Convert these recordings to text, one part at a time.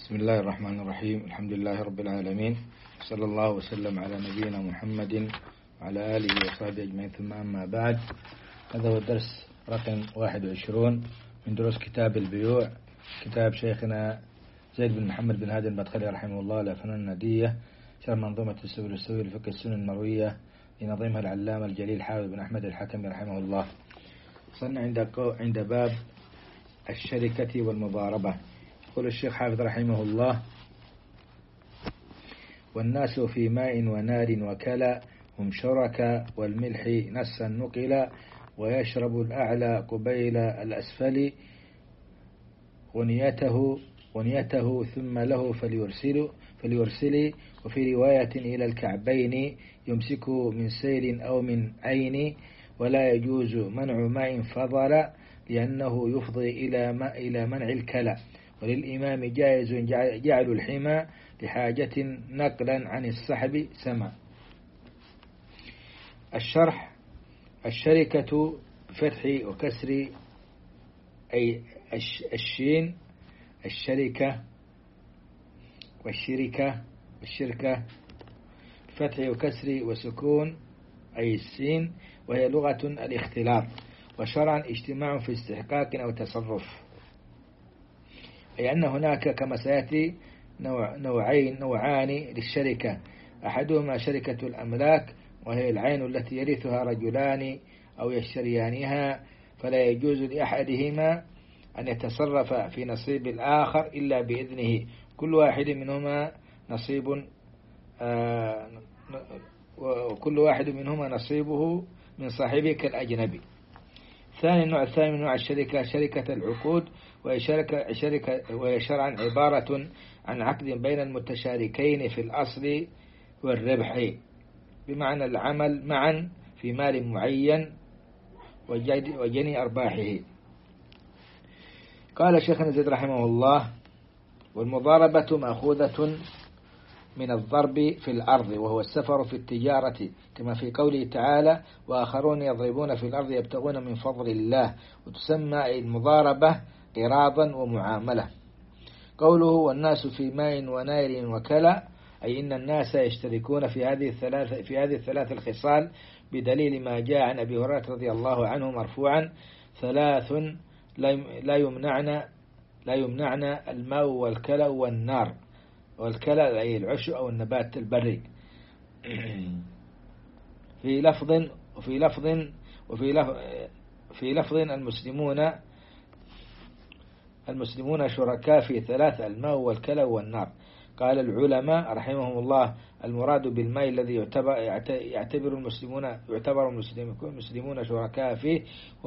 بسم الله الرحمن الرحيم. الحمد لله رب العالمين، صلى الله وسلم على نبينا محمد وعلى آله وصحبه أجمعين، ثم أما بعد. هذا هو الدرس رقم 21 من دروس كتاب البيوع، كتاب شيخنا زيد بن محمد بن هادي المدخلي رحمه الله لفنون الندية، شرح منظومة السبل السوي لفقه السنن المروية لنظيمها العلامة الجليل حافظ بن أحمد الحكمي رحمه الله. وصلنا عند باب الشركة والمضاربة. يقول الشيخ حافظ رحمه الله: والناس في ماء ونار وكلا هم شركا، والملح نسا نقلا، ويشرب الأعلى قبيل الأسفل غنيته ثم له فليرسل. وفي رواية إلى الكعبين يمسك من سيل أو من عين، ولا يجوز منع ماء فضل لأنه يفضي إلى منع الكلى. وللإمام جائز جعل الحمى لحاجة نقلا عن السحب سما. الشرح: الشركة بفتح وكسر أي الشين، الشركة والشركة بفتح وكسر وسكون أي السين، وهي لغة الاختلاط، وشرعا اجتماع في استحقاق أو تصرف، أي أن هناك كما سيأتي نوعان للشركة: أحدهما شركة الأملاك، وهي العين التي يرثها رجلان أو يشتريانها، فلا يجوز لأحدهما أن يتصرف في نصيب الآخر إلا بإذنه، كل واحد منهما نصيبه من صاحبه كالأجنبي. النوع الثاني من نوع الشركة شركة العقود، وهي شرعا عبارة عن عقد بين المتشاركين في الأصل والربح، بمعنى العمل معا في مال معين وجني أرباحه. قال شيخنا زيد رحمه الله: والمضاربة مأخوذة من الضرب في الأرض، وهو السفر في التجارة، كما في قوله تعالى: وآخرون يضربون في الأرض يبتغون من فضل الله. وتسمى المضاربة قراضا ومعاملة. قوله: والناس في ماء ونار وكلا، أي إن الناس يشتركون في هذه الثلاث الخصال، بدليل ما جاء عن أبي هريرة رضي الله عنه مرفوعا: ثلاث لا يمنعن الماء والكلا والنار. والكلا أي العشب أو النبات البري. في لفظ المسلمون شركاء في ثلاث: الماء والكلا والنار. قال العلماء رحمهم الله: المراد بالماء الذي يعتبر المسلمون شركاء فيه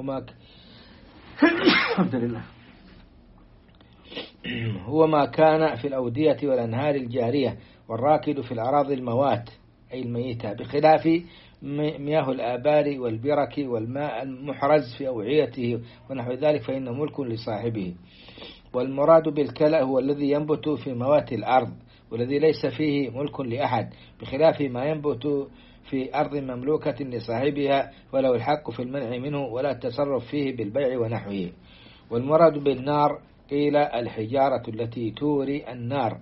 الحمد لله هو ما كان في الأودية والأنهار الجارية، والراكد في الأراضي الموات أي الميتة، بخلاف مياه الآبار والبرك والماء المحرز في أوعيته ونحو ذلك، فإنه ملك لصاحبه. والمراد بالكلى هو الذي ينبت في موات الأرض، والذي ليس فيه ملك لأحد، بخلاف ما ينبت في أرض مملوكة لصاحبها، وله الحق في المنع منه ولا التصرف فيه بالبيع ونحوه. والمراد بالنار قيل الحجارة التي توري النار،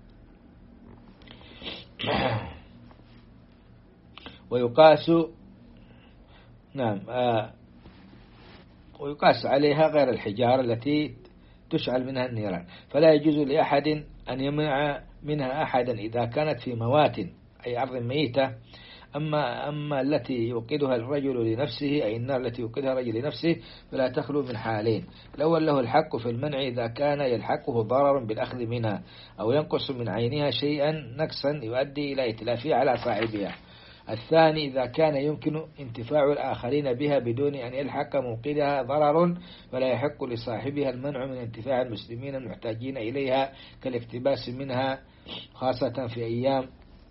ويقاس عليها غير الحجارة التي تشعل منها النيران. فلا يجوز لأحد أن يمنع منها أحدا إذا كانت في موات أي أرض ميتة. أما التي يوقدها الرجل لنفسه، أي النار التي يوقدها الرجل لنفسه، فلا تخلو من حالين: الأول له الحق في المنع إذا كان يلحقه ضرر بالأخذ منها، أو ينقص من عينها شيئا نقصا يؤدي إلى إتلافها على صاحبها. الثاني إذا كان يمكن انتفاع الآخرين بها بدون أن يلحق موقدها ضرر، فلا يحق لصاحبها المنع من انتفاع المسلمين المحتاجين إليها، كالاقتباس منها، خاصة في أيام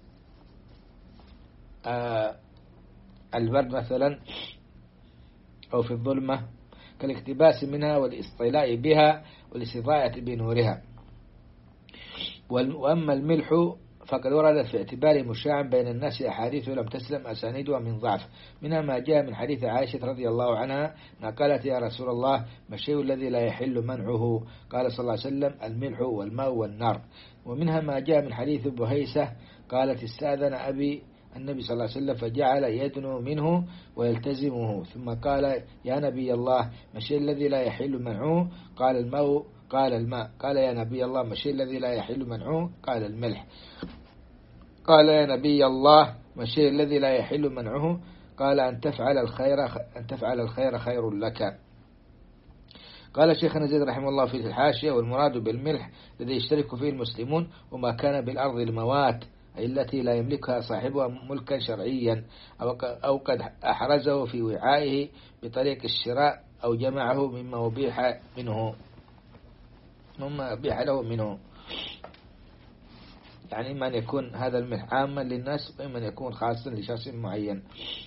البرد مثلا، أو في الظلمة، كالاقتباس منها والاصطلاء بها والاستضاءة بنورها. وأما الملح فقد وردت في اعتباره مشاعا بين الناس أحاديث لم تسلم أسانيدها من ضعف، منها ما جاء من حديث عائشة رضي الله عنها ما قالت: يا رسول الله ما الشيء الذي لا يحل منعه؟ قال صلى الله عليه وسلم: الملح والماء والنار. ومنها ما جاء من حديث بهيسة قالت: استأذن أبي النبي صلى الله عليه وسلم فجعل يدنو منه ويلتزمه، ثم قال: يا نبي الله ما الشيء الذي لا يحل منعه؟ قال: الماء. قال: الماء. قال: يا نبي الله ما الشيء الذي لا يحل منعه؟ قال: الملح. قال: يا نبي الله ما الشيء الذي لا يحل منعه؟ قال: أن تفعل الخير خير لك. قال شيخنا زيد رحمه الله في الحاشية: والمراد بالملح الذي يشترك فيه المسلمون وما كان بالأرض الموات، أي التي لا يملكها صاحبها ملكا شرعيا أو قد أحرزه في وعائه بطريق الشراء أو جمعه مما أبيح له منه. يعني إما أن يكون هذا الملح عاما للناس وإما أن يكون خاصا لشخص معين.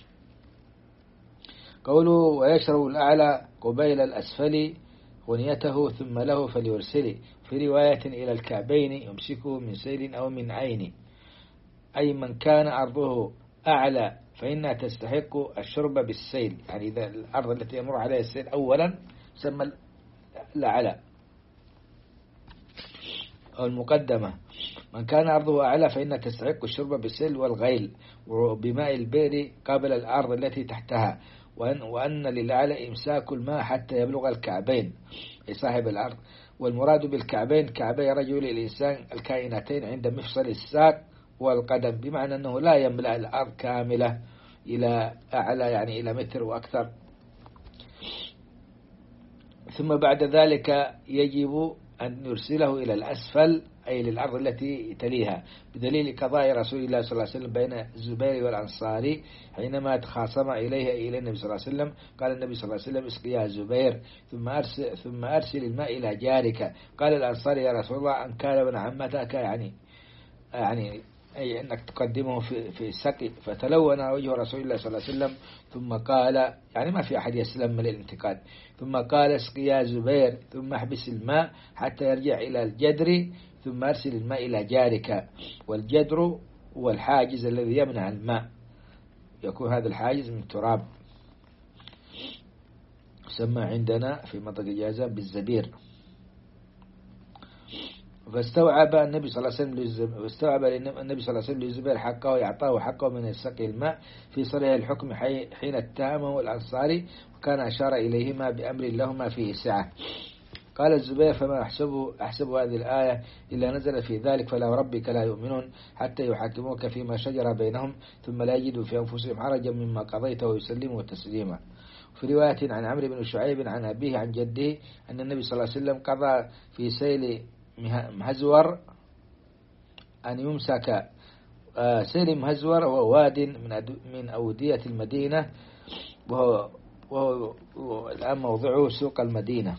قوله: ويشرب الأعلى قبيل الأسفل غنيته ثم له فليرسل، في رواية إلى الكعبين يمسكه من سيل أو من عين، أي من كان أرضه أعلى فإنها تستحق الشرب بالسيل. يعني إذا الأرض التي يمر عليها السيل أولا سمى الأعلى أو المقدمة، من كان أرضه أعلى فإنها تستحق الشرب بالسيل والغيل وبماء البئر قبل الأرض التي تحتها، وأن للأعلى إمساك الماء حتى يبلغ الكعبين لصاحب الأرض. والمراد بالكعبين كعبي رجل الإنسان الكائنتين عند مفصل الساق والقدم، بمعنى أنه لا يملأ الأرض كاملة إلى أعلى، يعني إلى متر وأكثر. ثم بعد ذلك يجب أن يرسله إلى الأسفل، أي للأرض التي تليها، بدليل قضاء رسول الله صلى الله عليه وسلم بين الزبير والأنصاري حينما تخاصم إلى النبي صلى الله عليه وسلم. قال النبي صلى الله عليه وسلم: اسقي يا زبير ثم أرسل الماء إلى جارك. قال الأنصاري: يا رسول الله أن كان ابن عمتك، يعني أي أنك تقدمه في السقي. فتلون وجه رسول الله صلى الله عليه وسلم ثم قال، يعني ما في أحد يسلم من الانتقاد، ثم قال: اسقي يا زبير ثم احبس الماء حتى يرجع إلى الجدر ثم أرسل الماء إلى جارك. والجدر هو الحاجز الذي يمنع الماء، يكون هذا الحاجز من تراب، يسمى عندنا في منطقة جازان بالزبير. فاستوعب النبي صلى الله عليه وسلم للزبير حقه ويعطاه حقه من السقي الماء في صريح الحكم حين اتهمه الأنصاري، وكان أشار إليهما بأمر لهما فيه سعة. قال الزبير: فما أحسب هذه الآية إلا نزل في ذلك فلا وربك لا يؤمنون حتى يحاكموك فيما شجر بينهم ثم لا يجدوا في أنفسهم حرجا مما قضيت ويسلموا تسليما. في رواية عن عمرو بن شعيب عن أبيه عن جده أن النبي صلى الله عليه وسلم قضى في سيل مهزور أن يمسك. سيل مهزور هو واد من أودية المدينة، وهو الآن موضعه سوق المدينة.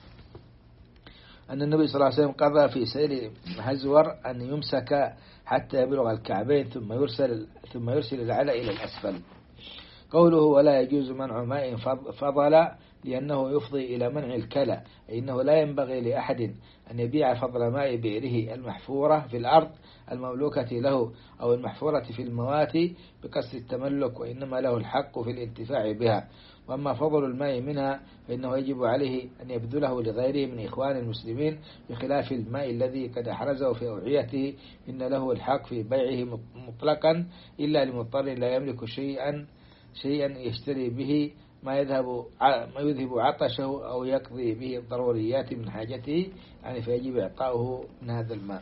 أن النبي صلى الله عليه وسلم قضى في سيل مهزور أن يمسك حتى يبلغ الكعبين ثم يرسل الأعلى إلى الأسفل. قوله: ولا يجوز منع ماء فضل لأنه يفضي إلى منع الكلى، أي أنه لا ينبغي لأحد أن يبيع فضل ماء بئره المحفورة في الأرض المملوكة له أو المحفورة في المواتي بقصد التملك، وإنما له الحق في الانتفاع بها. وأما فضل الماء منها فإنه يجب عليه أن يبذله لغيره من إخوان المسلمين، بخلاف الماء الذي قد أحرزه في أوعيته، إن له الحق في بيعه مطلقا إلا لمضطر لا يملك شيئا يشتري به ما يذهب عطشه أو يقضي به الضروريات من حاجته، يعني فيجب إعطاؤه من هذا الماء.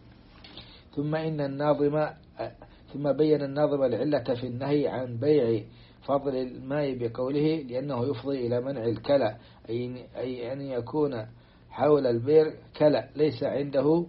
ثم بين الناظم العلة في النهي عن بيع فضل الماء بقوله: لأنه يفضي إلى منع الكلى، أي أن يكون حول البئر كلى ليس عنده،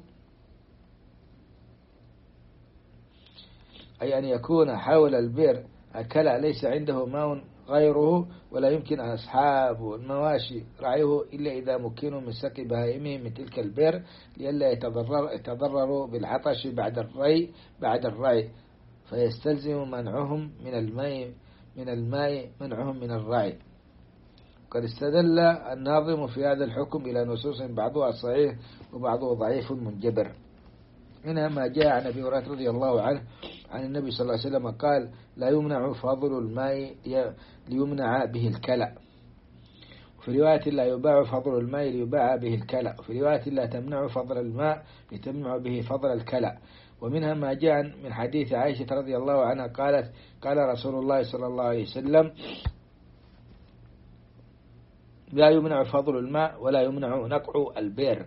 أي أن يكون حول البئر كلى ليس عنده ماء غيره، ولا يمكن أصحاب المواشي رعيه إلا إذا مكنوا من سقي بهائمهم من تلك البئر لئلا يتضرروا بالعطش بعد الرعي، فيستلزم منعهم من الماء منعهم من الرعي. قد استدل الناظم في هذا الحكم إلى نصوص بعضها صحيح وبعضه ضعيف منجبر. منها ما جاء عن أبي هريرة رضي الله عنه عن النبي صلى الله عليه وسلم قال: لا يمنع فضل الماء ليمنع به الكلى. وفي رواية: لا يباع فضل الماء ليباع به الكلى. وفي رواية: لا تمنع فضل الماء لتمنع به فضل الكلى. ومنها ما جاء من حديث عائشة رضي الله عنها قالت: قال رسول الله صلى الله عليه وسلم: لا يمنع فضل الماء ولا يمنع نقع البئر.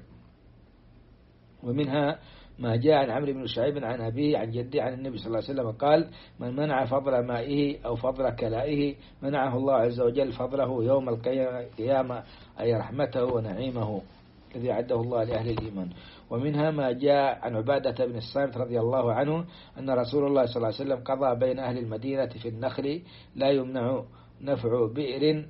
ومنها ما جاء عن عمرو بن شعيب عن أبيه عن جده عن النبي صلى الله عليه وسلم قال: من منع فضل مائه أو فضل كلائه منعه الله عز وجل فضله يوم القيامة، أي رحمته ونعيمه الذي أعده الله لأهل الإيمان. ومنها ما جاء عن عبادة بن الصامت رضي الله عنه أن رسول الله صلى الله عليه وسلم قضى بين أهل المدينة في النخل: لا يمنع نفع بئر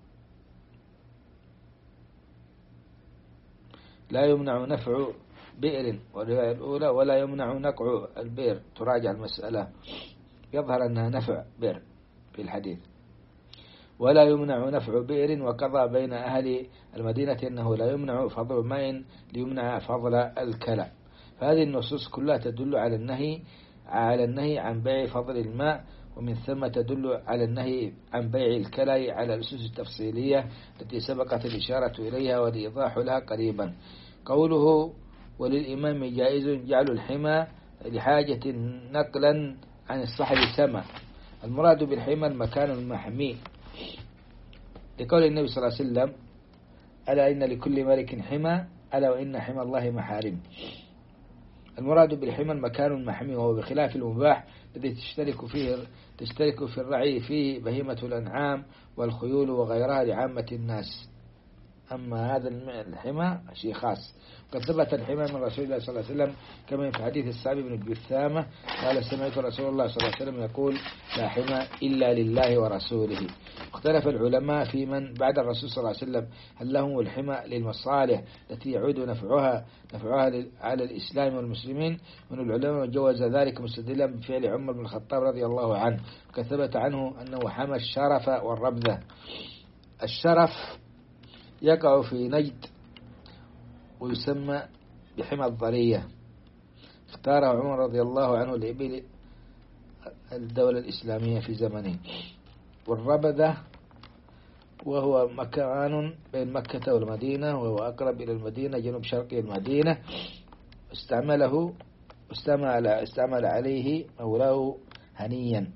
والرواية الأولى: ولا يمنع نقع البئر. تراجع المسألة، يظهر أنها نفع بئر في الحديث. ولا يمنع نفع بئر، وقضى بين أهل المدينة أنه لا يمنع فضل ماء ليمنع فضل الكلى. فهذه النصوص كلها تدل على النهي عن بيع فضل الماء، ومن ثم تدل على النهي عن بيع الكلى على الأسس التفصيلية التي سبقت الإشارة إليها والإيضاح لها قريبا. قوله: وللإمام جائز جعل الحمى لحاجة نقلا عن الصحب سما. المراد بالحمى المكان المحمي، لقول النبي صلى الله عليه وسلم: ألا إن لكل ملك حمى، ألا وإن حمى الله محارم. المراد بالحمى المكان المحمي، وهو بخلاف المباح الذي تشترك في الرعي فيه بهيمة الأنعام والخيول وغيرها لعامة الناس. أما هذا الحمى شيء خاص. قد ثبت الحمى من رسول الله صلى الله عليه وسلم كما في حديث السعد بن جثامة قال: سمعت رسول الله صلى الله عليه وسلم يقول: لا حمى إلا لله ورسوله. اختلف العلماء في من بعد الرسول صلى الله عليه وسلم: هل لهم الحمى للمصالح التي يعود نفعها على الإسلام والمسلمين؟ من العلماء من جوز ذلك مستدلا بفعل عمر بن الخطاب رضي الله عنه، وقد ثبت عنه أنه حمى الشرف والربذة. الشرف يقع في نجد ويسمى بحمى الضرية، اختاره عمر رضي الله عنه لإبل الدولة الإسلامية في زمنه. والربذة وهو مكان بين مكة والمدينة، وهو أقرب إلى المدينة جنوب شرقي المدينة. استعمل عليه مولاه هنيا.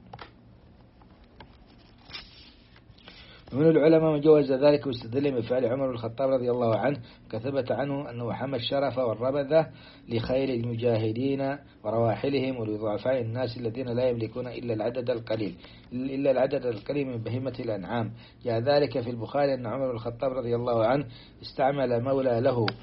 ومن العلماء من جوز ذلك واستدل بفعل عمر بن الخطاب رضي الله عنه، كثبت عنه أنه حمى الشرف والربذة لخير المجاهدين ورواحلهم ولضعفاء الناس الذين لا يملكون إلا العدد القليل من بهيمة الأنعام. جاء ذلك في البخاري أن عمر بن الخطاب رضي الله عنه استعمل مولى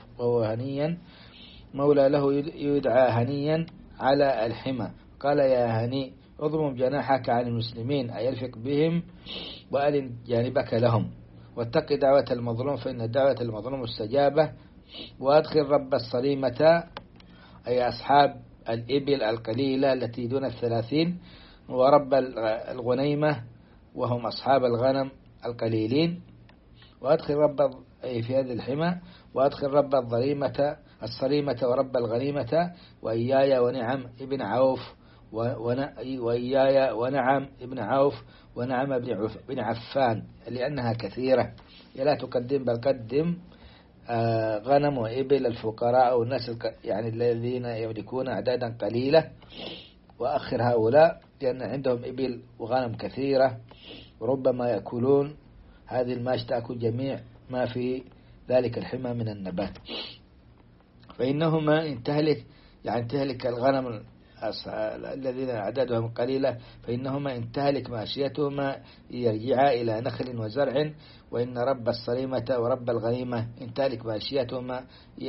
له يدعى هنيا على الحمى، قال: يا هني اضمم جناحك عن المسلمين، أيلفق بهم وألن جانبك لهم، واتق دعوة المظلوم فإن دعوة المظلوم مستجابة، وأدخل رب الصريمة أي أصحاب الإبل القليلة التي دون 30، ورب الغنيمة وهم أصحاب الغنم القليلين، وأدخل رب أي في هذه الحمى، وأدخل رب الصريمة ورب الغنيمة وإياي ونعم ابن عوف وإياي ونعم ابن عوف ونعم بن عفان، لأنها كثيرة لا تقدم بل قدم غنم وإبل الفقراء أو الناس يعني الذين يملكون أعدادا قليلة، وأخر هؤلاء لأن عندهم إبل وغنم كثيرة، وربما يأكلون هذه الماش تأكل جميع ما في ذلك الحمى من النبات. فإنهما إن تهلك الغنم الذين أعدادهم قليلة، فإنهما إن تهلك ماشيتهما يرجعا إلى نخل وزرع، وإن رب الصريمة ورب الغنيمة إن تهلك ماشيتهما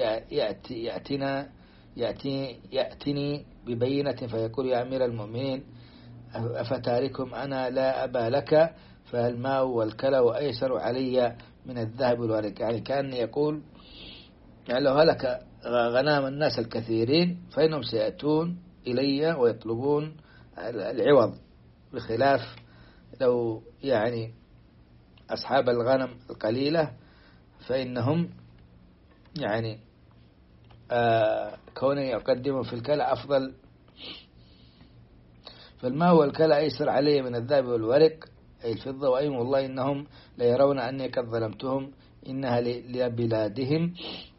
يأتني ببينة فيقول: يا أمير المؤمنين أفتاركم أنا لا أبا لك، فالماء والكلى أيسر علي من الذهب والورق. يعني كان يقول يعني لو هلك غنام الناس الكثيرين فإنهم سيأتون إلي ويطلبون العوض، بخلاف لو يعني أصحاب الغنم القليلة فإنهم يعني كونه يقدم في الكلى أفضل، فالماء والكلى أيسر علي من الذهب والورق أي الفضة، وأيم والله إنهم ليرون أني قد ظلمتهم، إنها لبلادهم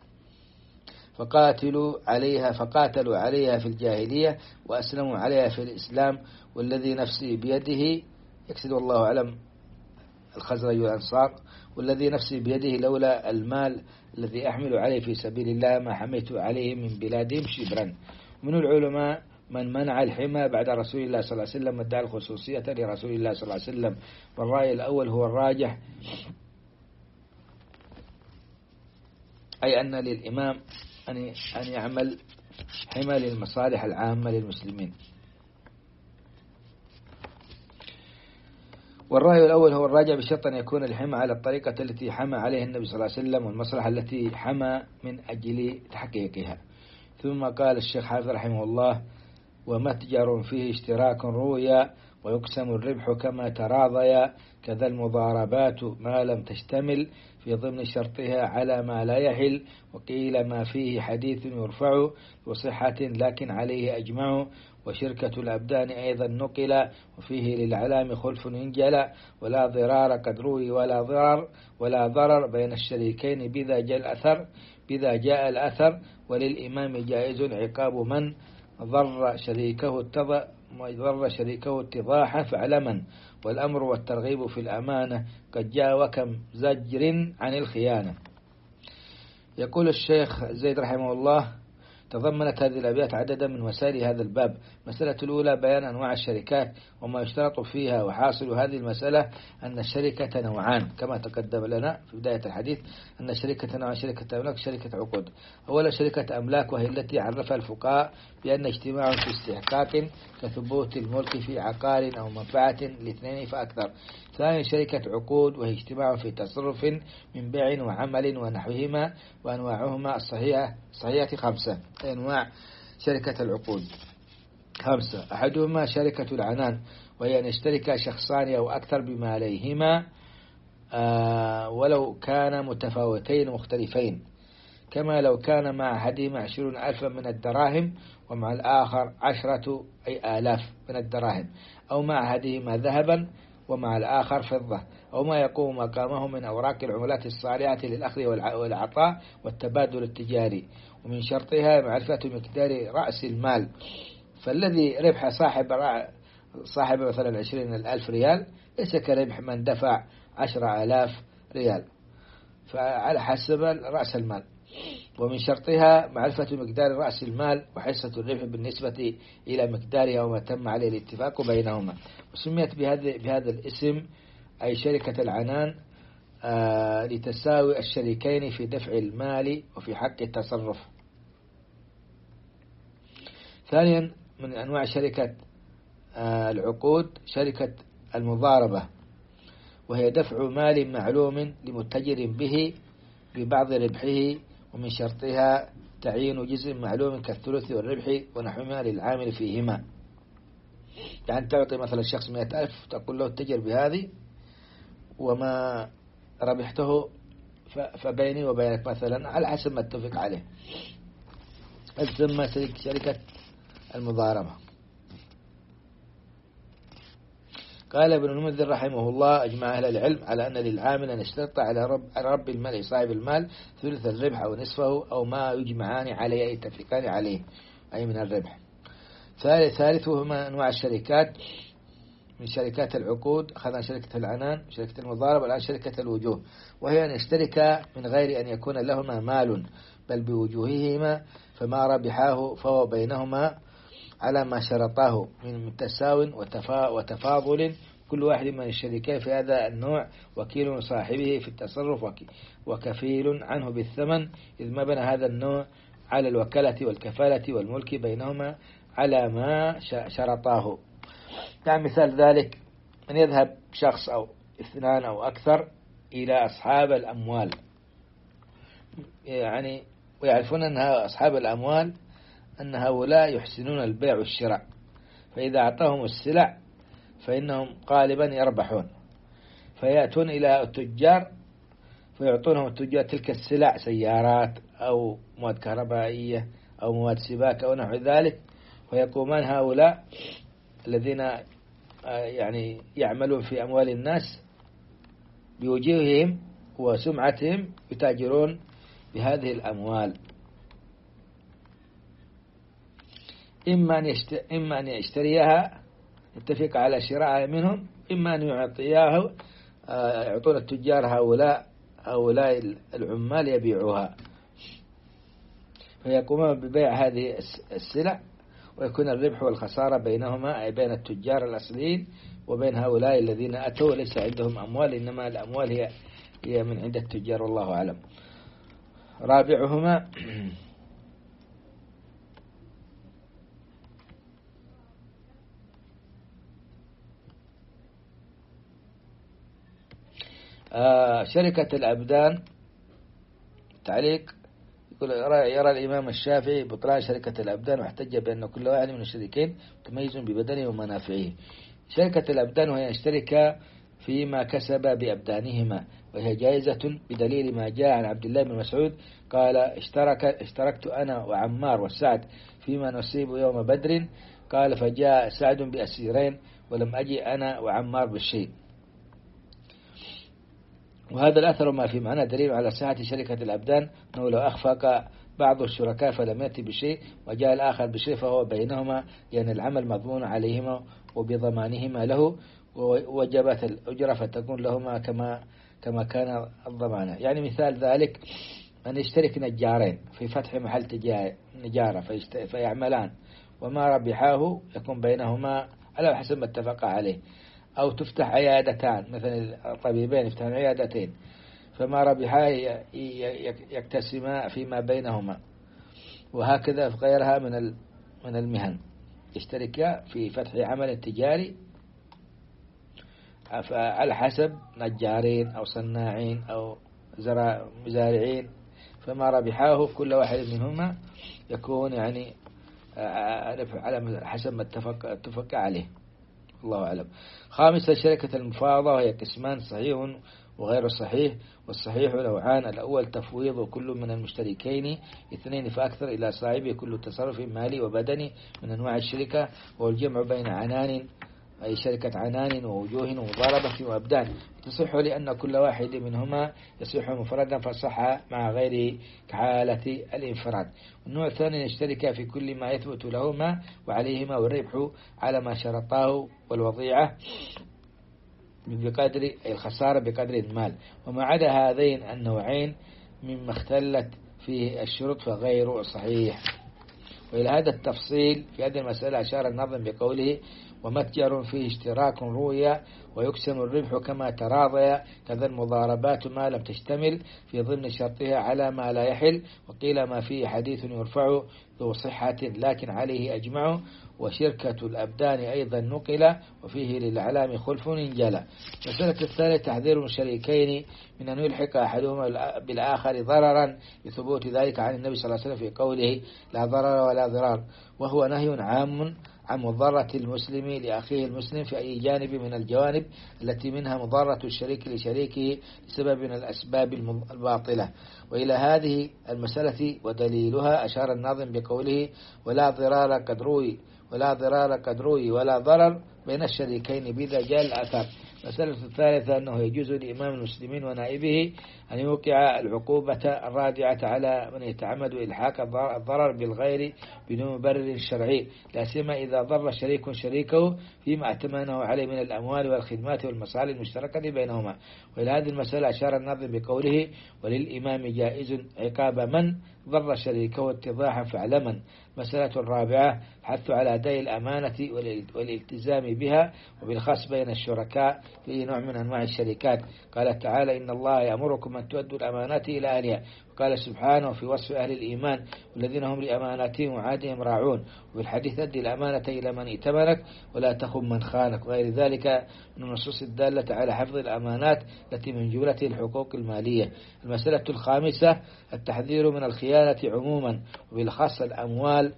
فقاتلوا عليها في الجاهلية وأسلموا عليها في الإسلام، والذي نفسي بيده، يقصد الله أعلم الخزرج والأنصار، والذي نفسي بيده لولا المال الذي أحمل عليه في سبيل الله ما حميت عليه من بلادهم شبرا. من العلماء من منع الحمى بعد رسول الله صلى الله عليه وسلم ادعى الخصوصية لرسول الله صلى الله عليه وسلم، والرأي الأول هو الراجح، أي أن للإمام أن يعمل حمى للمصالح العامة للمسلمين. والرأي الأول هو الراجع بشرط أن يكون الحمى على الطريقة التي حمى عليها النبي صلى الله عليه وسلم، والمصلحة التي حمى من أجل تحقيقها. ثم قال الشيخ حافظ رحمه الله: ومتجر فيه اشتراك روي، ويقسم الربح كما تراضيا، كذا المضاربات ما لم تشتمل في ضمن شرطها على ما لا يحل، وقيل ما فيه حديث يرفع وصحة لكن عليه أجمع، وشركة الأبدان أيضا نقل، وفيه للعلام خلف ينجل، ولا ضرار قد روي ولا ضرر بين الشريكين بذا جاء الأثر، وللإمام جائز عقاب من ضر شريكه اتضاحا فعلما، والأمر والترغيب في الأمانة قد جاء وكم زجر عن الخيانة. يقول الشيخ زيد رحمه الله: تضمنت هذه الأبيات عددا من مسائل هذا الباب. مسألة الأولى بيان أنواع الشركات وما يشترط فيها، وحاصل هذه المسألة أن الشركة نوعان كما تقدم لنا في بداية الحديث، أن الشركة نوعان: شركة أملاك وشركة عقود. أولا شركة أملاك، وهي التي عرفها الفقهاء بأن اجتماع في استحقاق كثبوت الملك في عقار أو منفعة لاثنين فأكثر. ثانيا شركة عقود، وهي اجتماع في تصرف من بيع وعمل ونحوهما، وأنواعهما الصحيحة 5. أنواع شركة العقود 5: أحدهما شركة العنان، وهي أن يشترك شخصان أو أكثر بما عليهما ولو كان متفاوتين مختلفين، كما لو كان مع أحدهما 20,000 من الدراهم ومع الآخر 10 آلاف من الدراهم، أو مع أحدهما ذهبا ومع الآخر فضة، أو ما يقوم مقامه من أوراق العملات الصالحة للأخذ والعطاء والتبادل التجاري. ومن شرطها معرفة مقدار رأس المال، فالذي ربح صاحب مثلا 20,000 ريال ليس كربح من دفع 10,000 ريال، فعلى حسب رأس المال. ومن شرطها معرفة مقدار رأس المال وحصة الربح بالنسبة إلى مقدارها وما تم عليه الاتفاق بينهما. وسميت بهذا الاسم أي شركة العنان لتساوي الشريكين في دفع المال وفي حق التصرف. ثانيا من أنواع شركة العقود شركة المضاربة، وهي دفع مال معلوم لمتجر به ببعض ربحه، ومن شرطها تعيين جزء معلوم كالثلث والربح ونحوهما للعامل فيهما. يعني تعطي مثلا الشخص 100,000 تقول له اتجر بهذه، وما ربحته فبيني وبينك مثلا على حسب ما اتفق عليه. تسمى شركة المضاربة. قال ابن المنذر رحمه الله: أجمع أهل العلم على أن للعامل أن يشترط على رب المال صاحب المال ثلث الربح أو نصفه أو ما يجمعان عليه يتفقان عليه أي من الربح. ثالثهما أنواع الشركات. من شركات العقود أخذنا شركة العنان، شركة المضاربة، الآن شركة الوجوه، وهي أن يشترك من غير أن يكون لهما مال بل بوجوههما، فما ربحاه فهو بينهما على ما شرطاه من تساو وتفاضل، كل واحد من الشريكين في هذا النوع وكيل صاحبه في التصرف وكفيل عنه بالثمن، إذ مبنى هذا النوع على الوكالة والكفالة والملك بينهما على ما شرطاه. يعني مثال ذلك أن يذهب شخص أو اثنان أو أكثر إلى أصحاب الأموال، يعني ويعرفون أن أصحاب الأموال أن هؤلاء يحسنون البيع والشراء، فإذا أعطاهم السلع فإنهم غالبا يربحون، فيأتون إلى التجار فيعطونهم التجار تلك السلع، سيارات أو مواد كهربائية أو مواد سباكة أو نحو ذلك، ويقومان هؤلاء الذين يعني يعملون في أموال الناس بوجوههم وسمعتهم يتاجرون بهذه الأموال، إما أن يشتريها يتفق على شرائها منهم، إما أن يعطون التجار هؤلاء العمال يبيعوها، فيقومون ببيع هذه السلع، ويكون الربح والخسارة بينهما، أي بين التجار الأصليين وبين هؤلاء الذين أتوا ليس عندهم أموال، إنما الأموال هي من عند التجار، والله أعلم. رابعهما شركة الأبدان. تعليق يقول: يرى الإمام الشافعي بطلان شركة الأبدان، واحتج بأن كل واحد من الشريكين متميز ببدنه ومنافعه. شركة الأبدان وهي يشترك فيما كسب بأبدانهما، وهي جائزة بدليل ما جاء عن عبد الله بن مسعود قال: اشتركت أنا وعمار وسعد فيما نصيب يوم بدر، قال: فجاء سعد بأسيرين ولم أجي أنا وعمار بالشيء. وهذا الأثر ما في معنى دليل على صحة شركة الأبدان، أنه لو أخفق بعض الشركاء فلم يأتي بشيء وجاء الآخر بشيء فهو بينهما، لأن العمل مضمون عليهما وبضمانهما له، ووجبت الأجرة فتكون لهما كما كان الضمانة. يعني مثال ذلك أن يشترك نجارين في فتح محل نجارة فيعملان، وما ربحاه يكون بينهما على حسب ما اتفق عليه. أو تفتح عيادتان، مثلا الطبيبين يفتحون عيادتين، فما ربحا يقتسما فيما بينهما، وهكذا في غيرها من المهن، يشتركا في فتح عمل تجاري على حسب نجارين أو صناعين أو مزارعين، فما ربحاه كل واحد منهما يكون يعني على حسب ما اتفق عليه، الله أعلم. خامسا شركة المفاوضة، وهي قسمان: صحيح وغير صحيح. والصحيح نوعان: الأول تفويض كل من المشتركين 2 فأكثر إلى صاحبه كل تصرف مالي وبدني من أنواع الشركة، والجمع بين عنان، أي شركة عنان ووجوه ومضاربة وأبدان، تصح لأن كل واحد منهما يصح مفردا فصح مع غيره كحالة الانفراد. النوع الثاني يشترك في كل ما يثبت لهما وعليهما، والربح على ما شرطاه، والوضيعة بقدر الخسارة بقدر المال. وما عدا هذين النوعين مما اختلت فيه الشروط فغير صحيح. وإلى هذا التفصيل في هذه المسألة أشار الناظم بقوله: ومتجر فيه اشتراك روي ويقسم الربح كما تراضي، كذا المضاربات ما لم تشتمل في ضمن شرطها على ما لا يحل. وقيل ما فيه حديث يرفع ذو صحة لكن عليه أجمع. وشركة الأبدان أيضا نقل وفيه للعلام خلف انجلى. مسألة الثالثة تحذير الشريكين من أن يلحق أحدهما بالآخر ضررا لثبوت ذلك عن النبي صلى الله عليه وسلم في قوله: لا ضرر ولا ضرار، وهو نهي عام عن مضرة المسلم لأخيه المسلم في أي جانب من الجوانب التي منها مضرة الشريك لشريكه لسبب من الأسباب الباطلة. وإلى هذه المسألة ودليلها أشار الناظم بقوله: ولا ضرار قد روي ولا ضرر بين الشريكين بذا جاء الأثر. المسألة الثالثة أنه يجوز لإمام المسلمين ونائبه أن يوقع العقوبة الرادعة على من يتعمد إلحاق الضرر بالغير بدون مبرر شرعي، لا سيما إذا ضر شريكه فيما ائتمنه عليه من الأموال والخدمات والمصالح المشتركة بينهما. وإلى هذه المسألة أشار الناظم بقوله: وللإمام جائز عقاب من ضر شريكه اتضاحا فاعلما. مسألة الرابعة حث على أداء الأمانة والالتزام بها، وبالخاص بين الشركاء في نوع من أنواع الشركات. قال تعالى: إن الله يأمركم أن تؤدوا الأمانات إلى أهلها. وقال سبحانه في وصف أهل الإيمان: والذين هم لأماناتهم وعهدهم راعون. وفي الحديث: أدي الأمانة إلى من ائتمنك ولا تخن من خانك، وغير ذلك من النصوص الدالة على حفظ الأمانات التي من جملة الحقوق المالية. المسألة الخامسة التحذير من الخيانة عموما، وبالخاص الأموال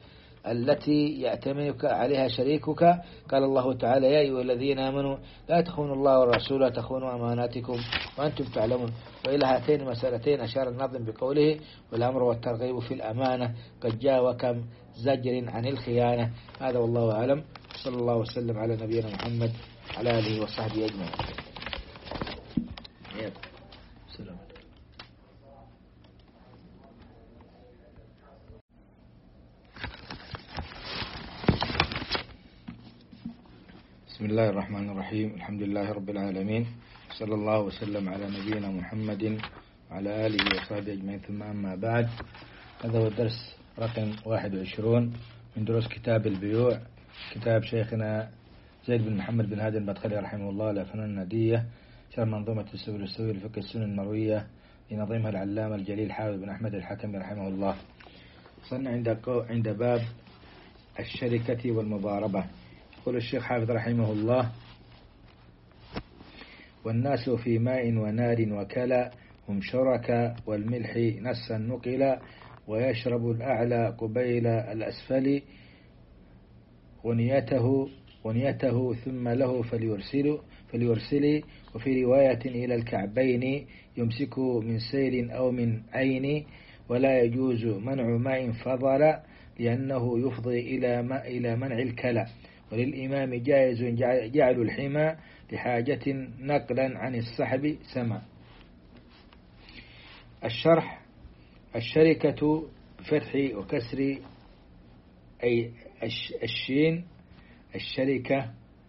التي يأتمنك عليها شريكك. قال الله تعالى: يا أيها الذين آمنوا لا تخونوا الله والرسول تخونوا أماناتكم وأنتم تعلمون. وإلى هاتين المسألتين أشار الناظم بقوله: والأمر والترغيب في الأمانة قد جاء وكم زجر عن الخيانة. هذا والله أعلم. صلى الله وسلم على نبينا محمد على آله وصحبه أجمعين. سلام. بسم الله الرحمن الرحيم. الحمد لله رب العالمين، صلى الله وسلم على نبينا محمد وعلى آله وصحبه أجمعين. ثم أما بعد، هذا هو الدرس رقم 21 من دروس كتاب البيوع، كتاب شيخنا زيد بن محمد بن هادي المدخلي رحمه الله لفنون الندية، شرح منظومة السبل السوي لفقه السنن المروية لنظيمها العلامة الجليل حافظ بن أحمد الحكمي رحمه الله. وصلنا عند باب الشركة والمضاربة. يقول الشيخ حافظ رحمه الله: والناس في ماء ونار وكلا هم شركا والملح نسا نقلا ويشرب الأعلى قبيل الأسفل غنيته ثم له فليرسل. وفي رواية إلى الكعبين يمسك من سيل أو من عين. ولا يجوز منع ماء فضل لأنه يفضي إلى منع الكلى. وللإمام جائز جعل الحمى لحاجة نقلا عن السحب سما. الشرح: الشركة بفتح وكسر أي الشين، الشركة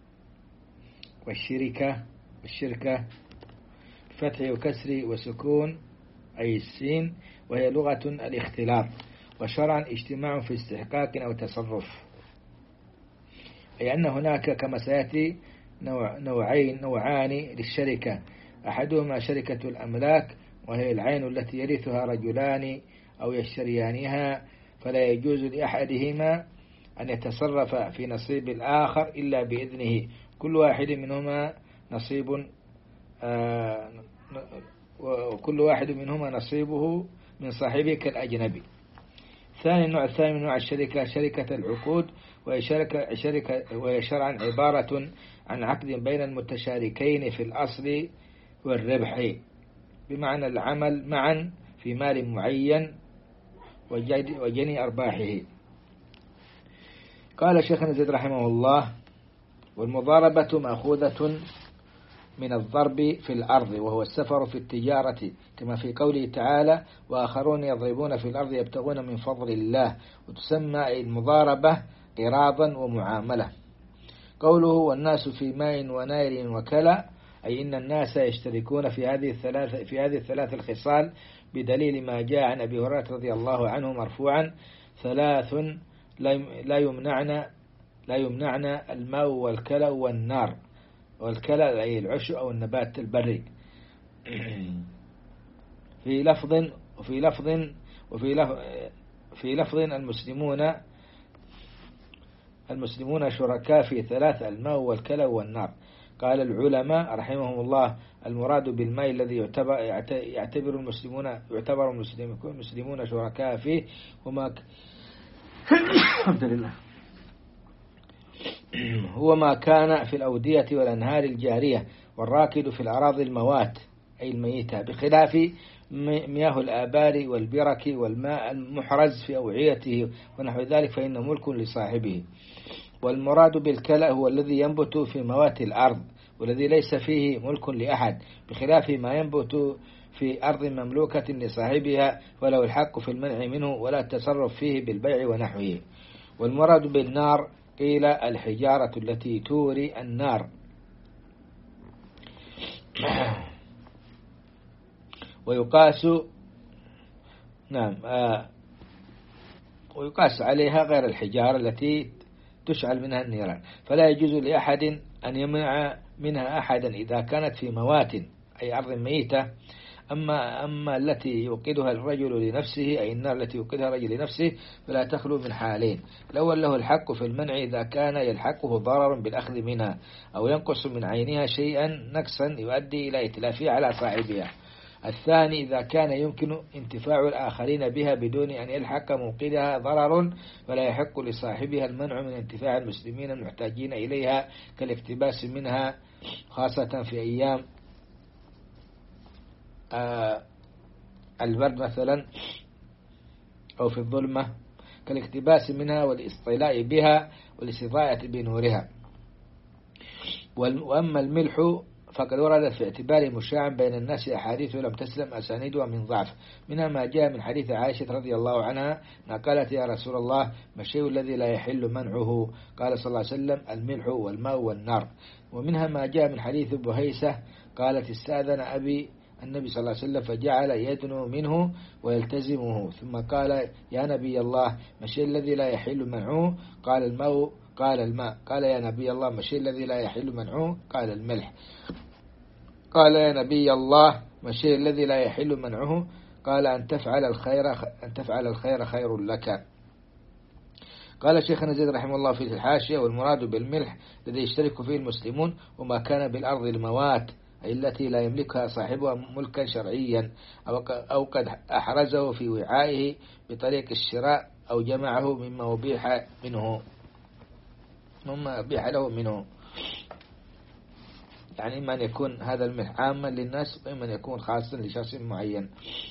والشركة بفتح وكسر وسكون أي السين، وهي لغة الاختلاط، وشرعا اجتماع في استحقاق أو تصرف. أي أن هناك كما سيأتي نوعان للشركة: أحدهما شركة الأملاك، وهي العين التي يرثها رجلان أو يشتريانها، فلا يجوز لأحدهما أن يتصرف في نصيب الآخر إلا بإذنه، كل واحد منهما نصيبه من صاحبه كالأجنبي. النوع الثاني من نوع الشركة شركة العقود، وهي شرعا عبارة عن عقد بين المتشاركين في الأصل والربح، بمعنى العمل معا في مال معين وجني أرباحه. قال شيخنا زيد رحمه الله: والمضاربة مأخوذة من الضرب في الأرض، وهو السفر في التجارة، كما في قوله تعالى: وآخرون يضربون في الأرض يبتغون من فضل الله. وتسمى المضاربة قراضا ومعاملة. قوله: والناس في ماء ونار وكلا، أي إن الناس يشتركون في هذه الثلاث الخصال، بدليل ما جاء عن أبي هريرة رضي الله عنه مرفوعا: ثلاث لا يمنعن الماء والكلى والنار. والكلى أي العشب أو النبات البري. في لفظ المسلمون شركاء في ثلاث: الماء والكلى والنار. قال العلماء رحمهم الله: المراد بالماء الذي يعتبر المسلمون شركاء فيه الحمد لله هو ما كان في الأودية والأنهار الجارية والراكد في الأراضي الموات أي الميتة، بخلاف مياه الآبار والبرك والماء المحرز في أوعيته ونحو ذلك، فإنه ملك لصاحبه. والمراد بالكلى هو الذي ينبت في موات الأرض والذي ليس فيه ملك لأحد، بخلاف ما ينبت في أرض مملوكة لصاحبها، وله الحق في المنع منه ولا التصرف فيه بالبيع ونحوه. والمراد بالنار قيل الحجارة التي توري النار. ويقاس عليها غير الحجارة التي تشعل منها النيران. فلا يجوز لأحد أن يمنع منها أحدا إذا كانت في موات أي أرض ميتة. أما التي يوقدها الرجل لنفسه أي النار التي يوقدها الرجل لنفسه فلا تخلو من حالين: الأول له الحق في المنع إذا كان يلحقه ضرر بالأخذ منها أو ينقص من عينها شيئا نقصا يؤدي إلى إتلافها على صاحبها. الثاني إذا كان يمكن انتفاع الآخرين بها بدون أن يلحق موقدها ضرر فلا يحق لصاحبها المنع من انتفاع المسلمين المحتاجين إليها كالاقتباس منها خاصة في أيام البرد مثلا أو في الظلمة كالاقتباس منها والاصطلاء بها والاستضاءة بنورها. وأما الملح فقد وردت في اعتبار مشاع بين الناس أحاديث لم تسلم أسانيدها من ضعف، منها ما جاء من حديث عائشة رضي الله عنها قالت يا رسول الله ما الشيء الذي لا يحل منعه؟ قال صلى الله عليه وسلم الملح والماء والنار. ومنها ما جاء من حديث بهيسة قالت استأذن أبي النبي صلى الله عليه وسلم فجعل يدنو منه ويلتزمه ثم قال يا نبي الله ما الشيء الذي لا يحل منعه؟ قال الماء قال الماء. قال يا نبي الله ما الشيء الذي لا يحل منعه؟ قال الملح. قال يا نبي الله ما الشيء الذي لا يحل منعه؟ قال أن تفعل الخير خير لك. قال شيخنا زيد رحمه الله في الحاشية والمراد بالملح الذي يشترك فيه المسلمون وما كان بالأرض الموات أي التي لا يملكها صاحبها ملكا شرعيا أو قد أحرزه في وعائه بطريق الشراء أو جمعه مما أبيح له منه، يعني إما أن يكون هذا الملح عاما للناس وإما أن يكون خاصا لشخص معين.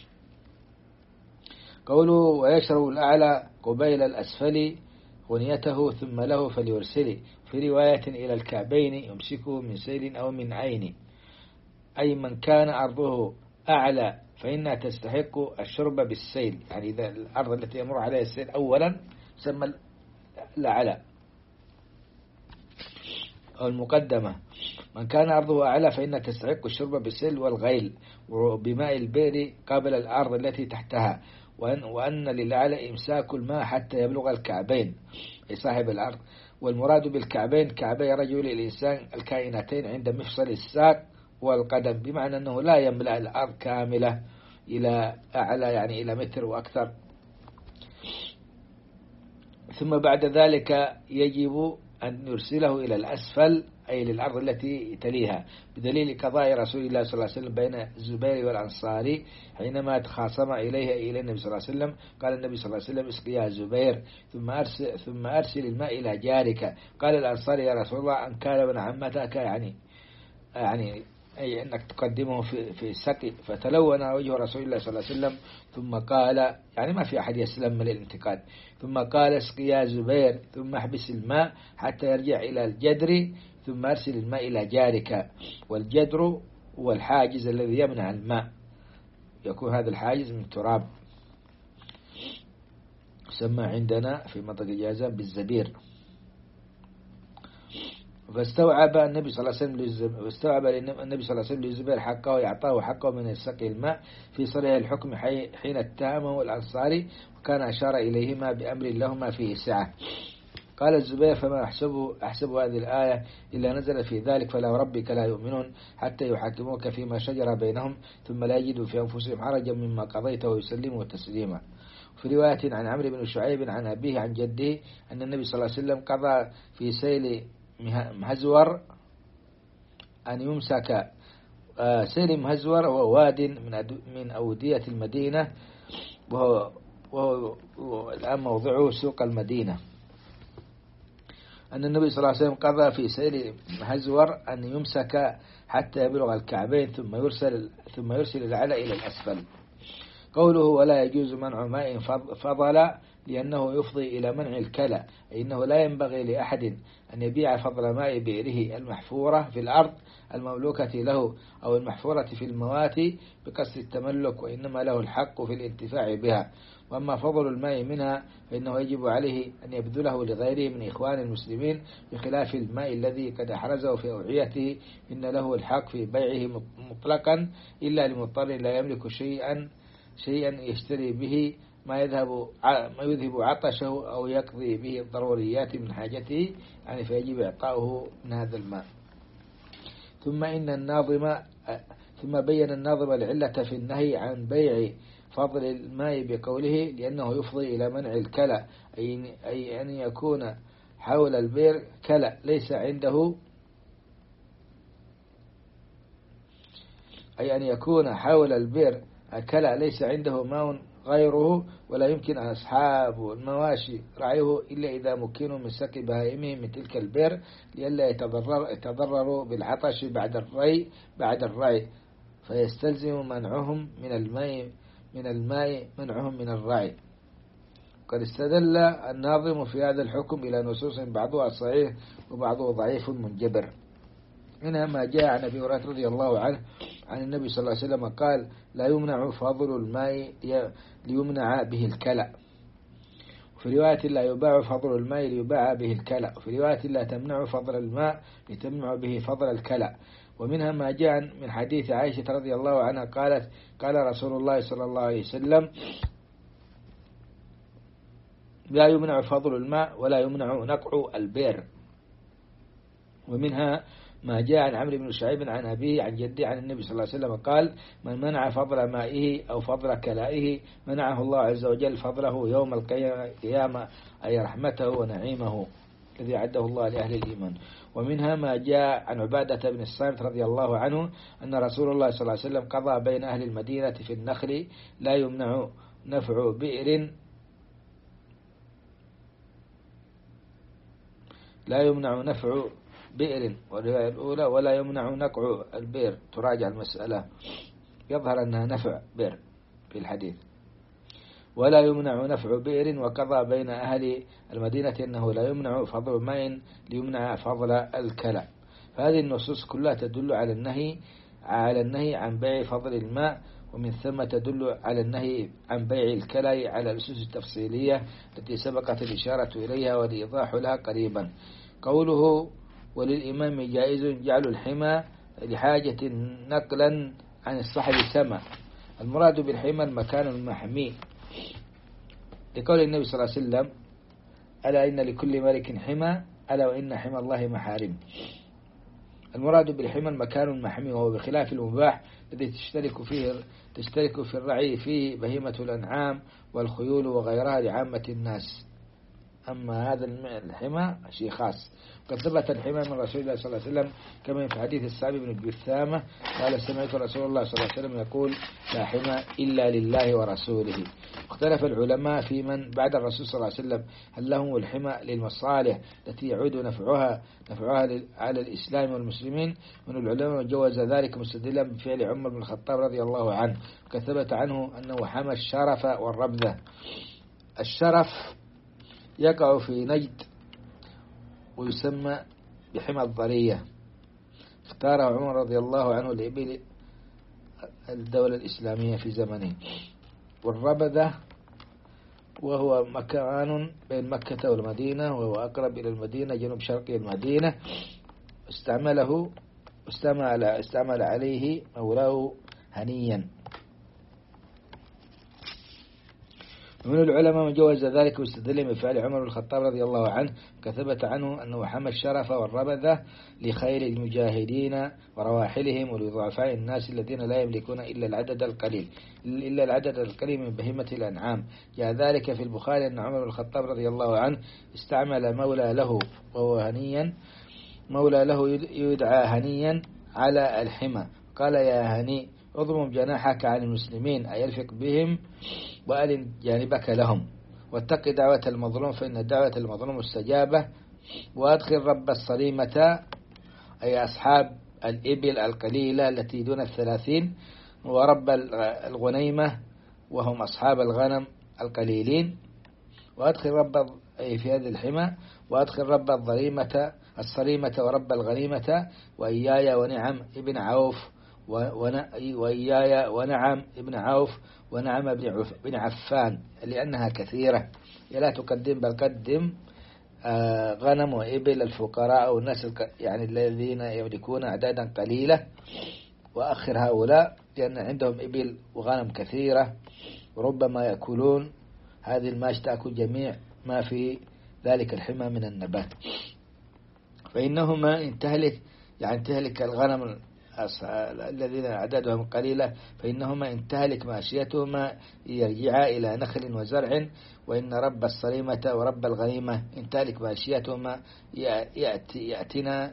قوله ويشرب الأعلى قبيل الأسفل غنيته ثم له فليرسل في رواية إلى الكعبين يمسكه من سيل أو من عين، أي من كان أرضه أعلى فإنها تستحق الشرب بالسيل، يعني إذا الأرض التي يمر عليها السيل أولا سمى الأعلى أو المقدمة، من كان أرضه أعلى فإنها تستحق الشرب بالسيل والغيل وبماء البئر قبل الأرض التي تحتها، وأن للأعلى إمساك الماء حتى يبلغ الكعبين أي صاحب الأرض. والمراد بالكعبين كعبي رجل الإنسان الكائنتين عند مفصل الساق والقدم، بمعنى أنه لا يملأ الأرض كاملة إلى أعلى يعني إلى متر وأكثر. ثم بعد ذلك يجب أن يرسله إلى الأسفل أي للأرض التي تليها، بدليل قضاء رسول الله صلى الله عليه وسلم بين الزبير والأنصاري حينما تخاصم إلى النبي صلى الله عليه وسلم. قال النبي صلى الله عليه وسلم اسقي يا زبير ثم أرسل الماء إلى جارك. قال الأنصاري يا رسول الله أن كان ابن عمتك يعني أي أنك تقدمه في السقي، فتلون وجه رسول الله صلى الله عليه وسلم ثم قال يعني ما في أحد يسلم من الانتقاد، ثم قال اسقي يا زبير ثم احبس الماء حتى يرجع إلى الجدر ثم أرسل الماء إلى جارك. والجدر هو الحاجز الذي يمنع الماء، يكون هذا الحاجز من تراب يسمى عندنا في منطقة جازان بالزبير. فاستوعب النبي صلى الله عليه وسلم للزبير حقه ويعطاه حقه من السقي الماء في صريح الحكم حين اتهمه الأنصاري، وكان أشار إليهما بأمر لهما فيه سعة. قال الزبير فما أحسب هذه الآية إلا نزل في ذلك فلا وربك لا يؤمنون حتى يحكموك فيما شجر بينهم ثم لا يجدوا في أنفسهم حرجا مما قضيت ويسلموا تسليما. في رواية عن عمرو بن شعيب عن أبيه عن جده أن النبي صلى الله عليه وسلم قضى في سيل مهزور أن يمسك. سيل مهزور هو واد من أودية المدينة، وهو الآن موضعه سوق المدينة. أن النبي صلى الله عليه وسلم قضى في سيل مهزور أن يمسك حتى يبلغ الكعبين ثم يرسل الأعلى إلى الأسفل. قوله ولا يجوز منع ماء فضل لأنه يفضي إلى منع الكلى، أي أنه لا ينبغي لأحد أن يبيع فضل ماء بئره المحفورة في الأرض المملوكة له أو المحفورة في المواتي بقصد التملك، وإنما له الحق في الانتفاع بها. وأما فضل الماء منها فإنه يجب عليه أن يبذله لغيره من إخوان المسلمين، بخلاف الماء الذي قد أحرزه في أوعيته إن له الحق في بيعه مطلقا إلا لمضطر لا يملك شيئا يشتري به ما يذهب عطشه أو يقضي به الضروريات من حاجته، يعني فيجب إعطاؤه من هذا الماء. ثم بين الناظم العلة في النهي عن بيع فضل الماء بقوله لأنه يفضي إلى منع الكلى، أي أن يكون حول البئر كلى ليس عنده أي أن يكون حول البئر الكلأ ليس عنده ماء غيره، ولا يمكن أن أصحاب المواشي رعيه إلا إذا مكنوا من سقي بهائمهم من تلك البئر لئلا يتضرروا بالعطش بعد الرعي فيستلزم منعهم من الماء منعهم من الرعي. قد استدل الناظم في هذا الحكم إلى نصوص بعضها صحيح وبعضه ضعيف منجبر، منها ما جاء عن أبي هريرة رضي الله عنه عن النبي صلى الله عليه وسلم قال: لا يمنع فضل الماء ليمنع به الكلأ، وفي رواية لا يباع فضل الماء ليباع به الكلأ، وفي رواية لا تمنع فضل الماء لتمنع به فضل الكلأ. ومنها ما جاء من حديث عائشة رضي الله عنها قالت: قال رسول الله صلى الله عليه وسلم: لا يمنع فضل الماء ولا يمنع نقع البئر. ومنها ما جاء عن عمرو بن شعيب عن أبيه عن جده عن النبي صلى الله عليه وسلم قال: من منع فضل مائه أو فضل كلائه منعه الله عز وجل فضله يوم القيامة، أي رحمته ونعيمه الذي أعده الله لأهل الإيمان. ومنها ما جاء عن عبادة بن الصامت رضي الله عنه أن رسول الله صلى الله عليه وسلم قضى بين أهل المدينة في النخل: لا يمنع نفع بئر والرواية الأولى ولا يمنع نقع البئر. تراجع المسألة، يظهر أنها نفع بئر في الحديث. ولا يمنع نفع بئر، وقضى بين أهل المدينة أنه لا يمنع فضل ماء ليمنع فضل الكلى. فهذه النصوص كلها تدل على النهي عن بيع فضل الماء، ومن ثم تدل على النهي عن بيع الكلى على الأسس التفصيلية التي سبقت الإشارة إليها والإيضاح لها قريبا. قوله: وللإمام جائز جعل الحمى لحاجة نقلا عن الصحب سما. المراد بالحمى المكان المحمي، لقول النبي صلى الله عليه وسلم: ألا إن لكل ملك حمى ألا وإن حمى الله محارم. المراد بالحمى المكان المحمي، وهو بخلاف المباح الذي تشترك في الرعي فيه بهيمة الأنعام والخيول وغيرها لعامة الناس. أما هذا الحمى شيء خاص. قد ثبت الحمى من رسول الله صلى الله عليه وسلم كما في حديث السعد بن جثامة قال: سمعت رسول الله صلى الله عليه وسلم يقول: لا حمى إلا لله ورسوله. اختلف العلماء في من بعد الرسول صلى الله عليه وسلم هل لهم الحمى للمصالح التي يعود نفعها على الإسلام والمسلمين. من العلماء من جوز ذلك مستدلا بفعل عمر بن الخطاب رضي الله عنه، وقد ثبت عنه أنه حمى الشرف والربذة. الشرف يقع في نجد ويسمى بحمى الضرية، اختاره عمر رضي الله عنه لإبل الدولة الإسلامية في زمنه. والربذة وهو مكان بين مكة والمدينة، وهو أقرب إلى المدينة جنوب شرقي المدينة. استعمل عليه مولاه هنيا. ومن العلماء من جوز ذلك واستدل بفعل عمر بن الخطاب رضي الله عنه، كثبت عنه أنه حمى الشرف والربذة لخير المجاهدين ورواحلهم ولضعفاء الناس الذين لا يملكون إلا العدد القليل من بهيمة الأنعام. جاء ذلك في البخاري أن عمر بن الخطاب رضي الله عنه استعمل مولى له وهو هنيا، مولى له يدعى هنيا على الحمى، قال: يا هني اضمم جناحك عن المسلمين أيلفق بهم وألن جانبك لهم، واتق دعوة المظلوم فإن دعوة المظلوم مستجابة، وأدخل رب الصريمة أي أصحاب الإبل القليلة التي دون 30، ورب الغنيمة وهم أصحاب الغنم القليلين، وأدخل رب أي في هذه الحمى، وأدخل رب الصريمة ورب الغنيمة وإياي ونعم ابن عوف وإياي ونعم ابن عوف ونعم بن عفان، لأنها كثيرة لا تقدم بل قدم غنم وإبل الفقراء أو الناس يعني الذين يملكون أعدادا قليلة، وأخر هؤلاء لأن عندهم إبل وغنم كثيرة، وربما يأكلون هذه الماش تأكل جميع ما في ذلك الحمى من النبات. فإنهما إن تهلك الغنم الذين أعدادهم قليلة، فإنهما إن تهلك ماشيتهما يرجعا إلى نخل وزرع، وإن رب الصريمة ورب الغنيمة إن تهلك ماشيتهما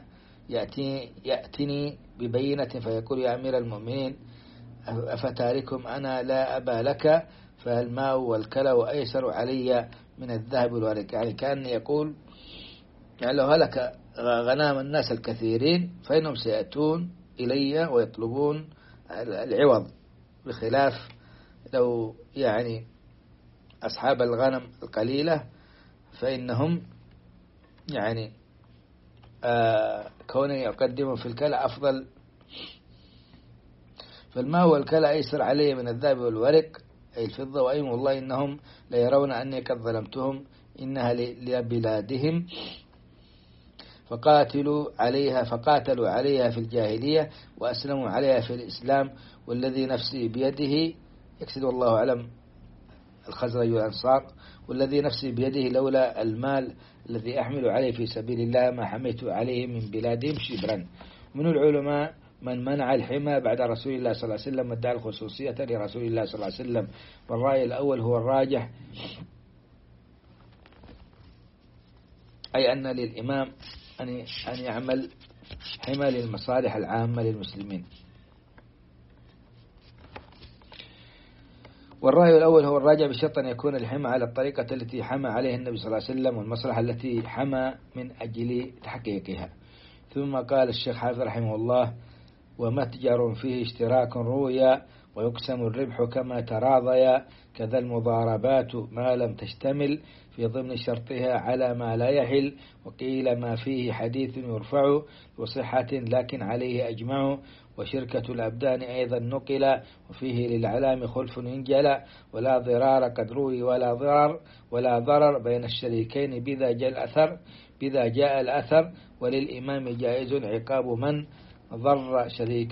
يأتني ببينة فيقول يا أمير المؤمنين أفتاركم أنا لا أبا لك، فالماء والكلى أيسر علي من الذهب والورق. يعني كأن يقول يعني لو هلك غنام الناس الكثيرين فإنهم سيأتون إلي ويطلبون العوض، بخلاف لو يعني أصحاب الغنم القليلة فإنهم يعني كونه يقدموا في الكلى أفضل. فالماء والكلى أيسر علي من الذهب والورق أي الفضة، وأيم والله إنهم ليرون أني قد ظلمتهم، إنها لبلادهم فقاتلوا عليها في الجاهلية وأسلموا عليها في الإسلام، والذي نفسي بيده، يقصد الله أعلم الخزرج والأنصار، والذي نفسي بيده لولا المال الذي أحمل عليه في سبيل الله ما حميت عليه من بلادهم شبرا. من العلماء من منع الحمى بعد رسول الله صلى الله عليه وسلم وادعى الخصوصية لرسول الله صلى الله عليه وسلم، والرأي الأول هو الراجح، أي أن للإمام أن يعمل حمى للمصالح العامة للمسلمين. والرأي الأول هو الراجع بشرط أن يكون الحمى على الطريقة التي حمى عليها النبي صلى الله عليه وسلم والمصلحة التي حمى من أجل تحقيقها. ثم قال الشيخ حافظ رحمه الله ومتجر فيه اشتراك رويا ويقسم الربح كما تراضيا، كذا المضاربات ما لم تشتمل في ضمن شرطها على ما لا يحل، وقيل ما فيه حديث يرفع وصحة لكن عليه أجمع، وشركة الأبدان أيضا نقل وفيه للعلام خلف ينجلى، ولا ضرار قد روي ولا ضرر بين الشريكين بذا جاء الأثر، وللإمام جائز عقاب من ضر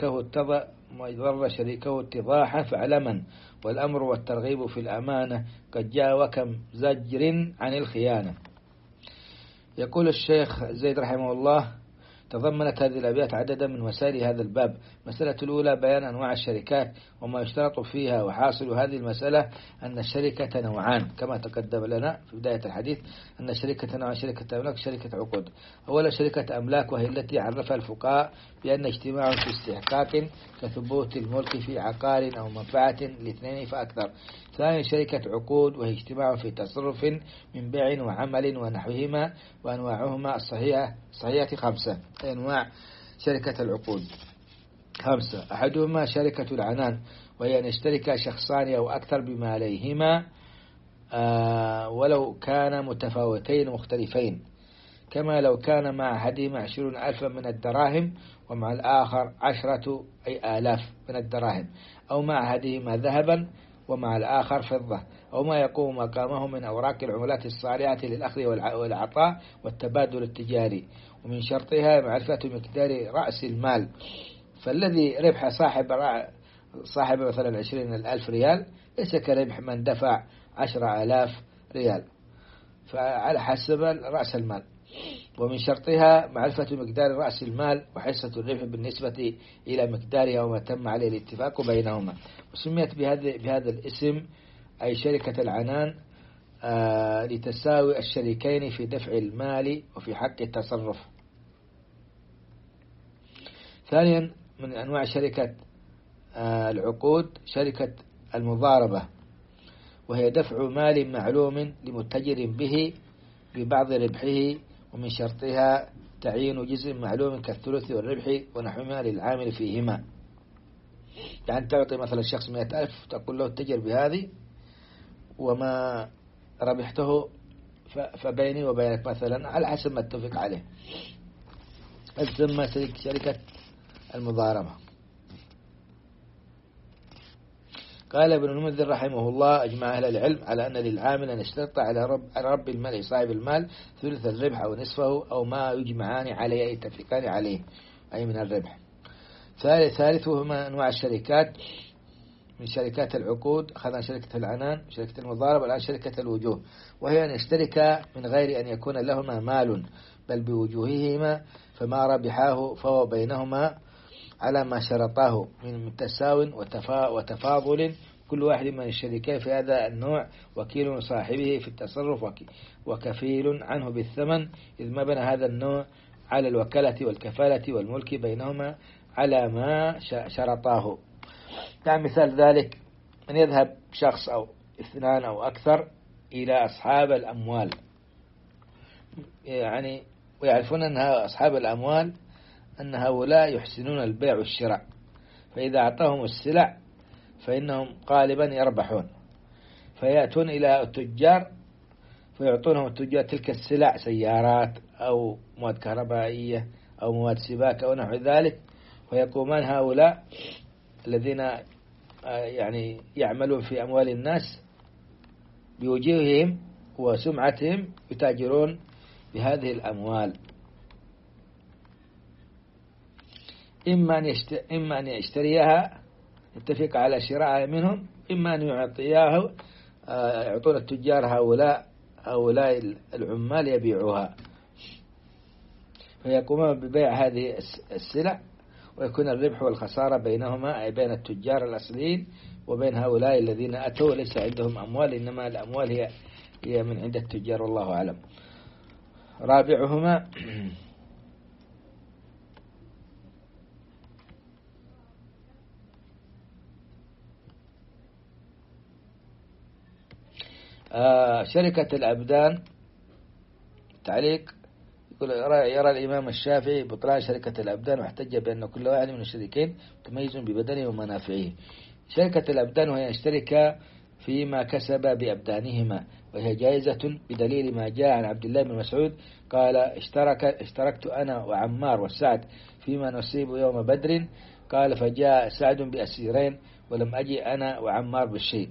شريكه اتضاحا فعلما، والأمر والترغيب في الأمانة قد جاء وكم زجر عن الخيانة. يقول الشيخ زيد رحمه الله تضمنت هذه الأبيات عددا من مسائل هذا الباب. مسألة الأولى بيان أنواع الشركات وما يشترط فيها، وحاصل هذه المسألة أن الشركة نوعان كما تقدم لنا في بداية الحديث، أن الشركة نوعان: شركة أملاك وشركة عقود. أولا شركة أملاك، وهي التي عرفها الفقهاء بأن اجتماع في استحقاق كثبوت الملك في عقار أو منفعة لاثنين فأكثر. ثانيا شركة عقود، وهي اجتماع في تصرف من بيع وعمل ونحوهما، وأنواعهما الصحيحة 5. أنواع شركة العقود 5: أحدهما شركة العنان، وهي أن يشترك شخصان أو أكثر بما عليهما ولو كان متفاوتين مختلفين، كما لو كان مع أحدهما 20,000 من الدراهم ومع الآخر 10 آلاف من الدراهم، أو مع أحدهما ذهبا ومع الآخر فضة، أو ما يقوم مقامه من أوراق العملات الصالحة للأخذ والعطاء والتبادل التجاري. ومن شرطها معرفة مقدار رأس المال، فالذي ربح صاحب مثلا 20,000 ريال ليس كربح من دفع 10,000 ريال، فعلى حسب رأس المال. ومن شرطها معرفة مقدار رأس المال وحصة الربح بالنسبة إلى مقدارها وما تم عليه الاتفاق بينهما، وسميت بهذا الاسم أي شركة العنان لتساوي الشريكين في دفع المال وفي حق التصرف. ثانيا من أنواع شركة العقود شركة المضاربة، وهي دفع مال معلوم لمتجر به ببعض ربحه، ومن شرطها تعيين جزء معلوم كالثلث والربح ونحوهما للعامل فيهما. يعني تعطي مثلا الشخص 100,000 تقول له اتجر بهذه وما ربحته فبيني وبينك مثلا على حسب ما اتفق عليه. تسمى شركة المضاربة. قال ابن المنذر رحمه الله أجمع أهل العلم على أن للعامل أن يشترط على رب المال صاحب المال ثلث الربح أو نصفه أو ما يجمعان عليه أي يتفقان عليه أي من الربح. ثالثهما أنواع الشركات. من شركات العقود أخذنا شركة العنان شركة المضاربة، الآن شركة الوجوه، وهي أن يشترك من غير أن يكون لهما مال بل بوجوههما، فما ربحاه فهو بينهما على ما شرطاه من تساو وتفاضل، كل واحد من الشريكين في هذا النوع وكيل صاحبه في التصرف وكفيل عنه بالثمن، إذ مبنى هذا النوع على الوكالة والكفالة والملك بينهما على ما شرطاه. يعني مثال ذلك أن يذهب شخص أو اثنان أو أكثر إلى أصحاب الأموال، يعني ويعرفون أن أصحاب الأموال أن هؤلاء يحسنون البيع والشراء، فإذا أعطاهم السلع فإنهم غالبا يربحون، فيأتون إلى التجار فيعطونهم التجار تلك السلع، سيارات أو مواد كهربائية أو مواد سباكة أو نحو ذلك، ويقومان هؤلاء الذين يعني يعملون في أموال الناس بوجوههم وسمعتهم يتاجرون بهذه الأموال، إما أن يشتريها يتفق على شرائها منهم، إما أن يعطون التجار هؤلاء العمال يبيعوها، فيقومون ببيع هذه السلع، ويكون الربح والخسارة بينهما، أي بين التجار الأصليين وبين هؤلاء الذين أتوا ليس عندهم أموال، إنما الأموال هي من عند التجار، والله أعلم. رابعهما شركة الأبدان. تعليق يقول: يرى الإمام الشافعي بطلان شركة الأبدان، واحتج بأن كل واحد من الشريكين متميز ببدنه ومنافعه. شركة الأبدان وهي يشترك فيما كسب بأبدانهما، وهي جائزة بدليل ما جاء عن عبد الله بن مسعود قال: اشتركت أنا وعمار وسعد فيما نصيب يوم بدر، قال: فجاء سعد بأسيرين ولم أجي أنا وعمار بالشيء.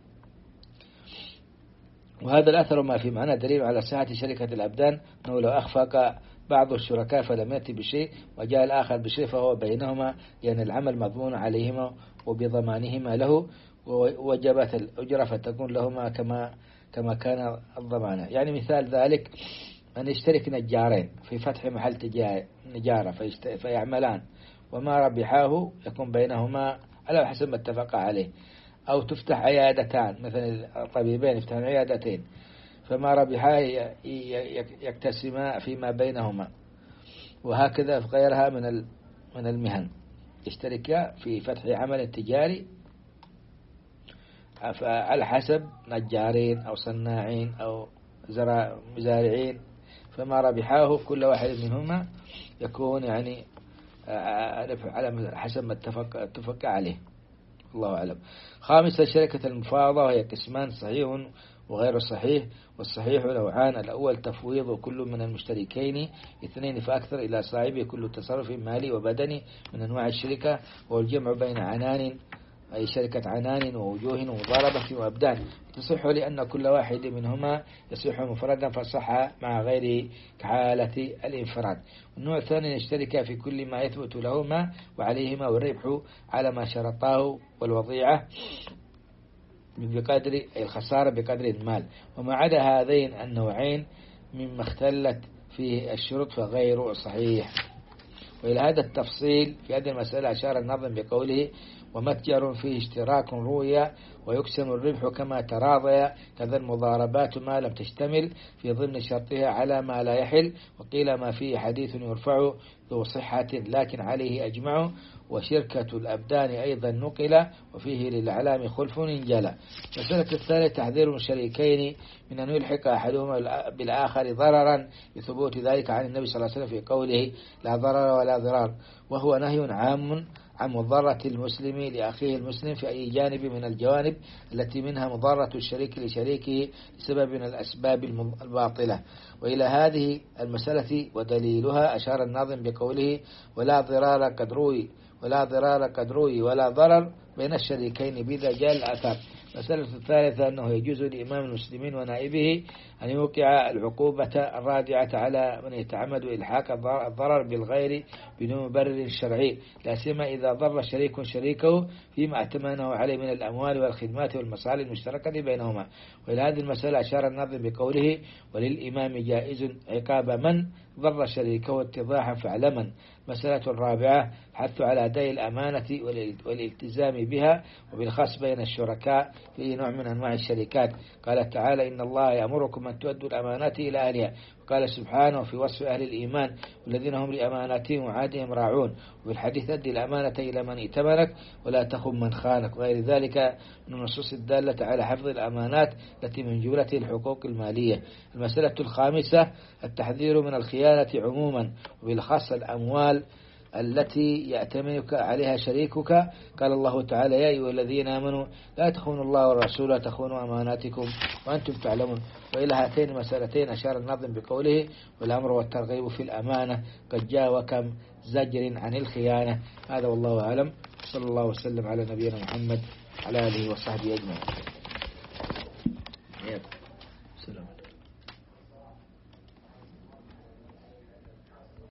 وهذا الأثر ما في معنى دليل على صحة شركة الأبدان، أنه لو أخفق بعض الشركاء فلم يأتي بشيء وجاء الآخر بشيء فهو بينهما، لأن العمل مضمون عليهما وبضمانهما له، ووجبت الأجرة فتكون لهما كما كان الضمان. يعني مثال ذلك أن يشترك نجارين في فتح محل نجارة فيعملان، وما ربحاه يكون بينهما على حسب ما اتفق عليه. أو تفتح عيادتان، مثلا الطبيبين يفتحون عيادتين، فما ربحا يقتسما فيما بينهما، وهكذا في غيرها من المهن يشتركا في فتح عمل تجاري على حسب نجارين أو صناعين أو مزارعين، فما ربحاه كل واحد منهما يكون يعني على حسب ما اتفق عليه، الله أعلم. خامسا شركة المفاوضة، وهي قسمان: صحيح وغير صحيح. والصحيح نوعان: الأول تفويض كل من المشتركين اثنين فأكثر إلى صاحبه كل تصرف مالي وبدني من أنواع الشركة، والجمع بين عنان، أي شركة عنان ووجوه ومضاربة وأبدان، تصح لأن كل واحد منهما يصح مفردا فصح مع غيره كحالة الانفراد. النوع الثاني يشترك في كل ما يثبت لهما وعليهما، والربح على ما شرطاه، والوضيعة بقدر الخسارة بقدر المال. وما عدا هذين النوعين مما اختلت فيه الشروط فغير صحيح. وإلى هذا التفصيل في هذه المسألة أشار الناظم بقوله: ومتجر فيه اشتراك روية ويقسم الربح كما تراضي، كذا المضاربات ما لم تشتمل في ضمن شرطها على ما لا يحل، وقيل ما فيه حديث يرفع ذو صحة لكن عليه أجمع، وشركة الأبدان أيضا نقل وفيه للأعلام خلف انجلى. مسألة الثالث تحذير الشريكين من أن يلحق أحدهما بالآخر ضررا لثبوت ذلك عن النبي صلى الله عليه وسلم في قوله: لا ضرر ولا ضرار، وهو نهي عام عن مضرة المسلم لأخيه المسلم في أي جانب من الجوانب التي منها مضرة الشريك لشريكه لسبب من الأسباب الباطلة. وإلى هذه المسألة ودليلها أشار الناظم بقوله: ولا ضرار قد روي ولا ضرر بين الشريكين بذا جاء الأثر. المسألة الثالثة أنه يجوز لإمام المسلمين ونائبه أن يوقع العقوبة الرادعة على من يتعمد إلحاق الضرر بالغير بدون مبرر شرعي، لا سيما إذا ضر شريكه فيما ائتمنه عليه من الأموال والخدمات والمصالح المشتركة بينهما. وإلى هذه المسألة أشار الناظم بقوله: وللإمام جائز عقاب من ضر شريكه اتضاحا فاعلما. مسألة الرابعة حث على أداء الأمانة والالتزام بها، وبالخاص بين الشركاء في نوع من أنواع الشركات. قال تعالى: إن الله يأمركم أن تؤدوا الأمانات إلى أهلها، قال سبحانه في وصف أهل الإيمان والذين هم لأماناتهم وعهدهم راعون. وفي الحديث أدي الأمانة إلى من ائتمنك ولا تخن من خانك، وغير ذلك من النصوص الدالة على حفظ الأمانات التي من جملة الحقوق المالية. المسألة الخامسة التحذير من الخيانة عموما، وبالخاص الأموال التي يأتمنك عليها شريكك. قال الله تعالى: يا أيها الذين آمنوا لا تخونوا الله والرسول تخونوا أماناتكم وأنتم تعلمون. وإلى هاتين المسألتين أشار الناظم بقوله: والأمر والترغيب في الأمانة قد جاء وكم زجر عن الخيانة. هذا والله أعلم، صلى الله وسلم على نبينا محمد على آله وصحبه أجمعين.